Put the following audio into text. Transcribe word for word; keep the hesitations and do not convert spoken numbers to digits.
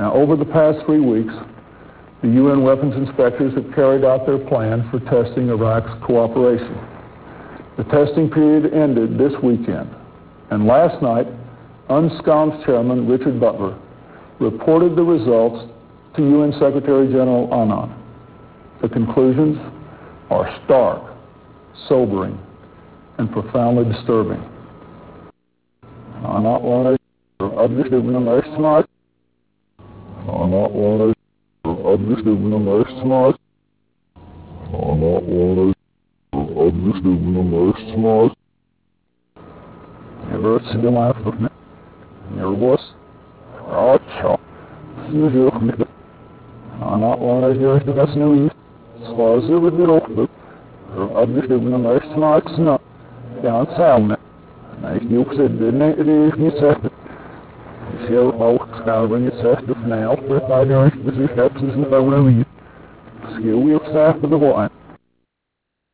Now, over the past three weeks, the U N weapons inspectors have carried out their plan for testing Iraq's cooperation. The testing period ended this weekend, and last night, UNSCOM's chairman, Richard Butler, reported the results to U N Secretary General Annan. The conclusions are stark, sobering, and profoundly disturbing. I'm not one of the smart. I'm not one of the smart. I'm not one of the smart. Never seen a laugh of me. Never was. Oh, child. I'm not one of the best news. As far as it would be over. I'm just doing the smart snuff. Down south. Ik nieuw zit binnen in de gezegd. Ik zie ook schouwen je zegt of nou, maar daar is dus ik heb dus een beetje. Skill wheel staff of the one.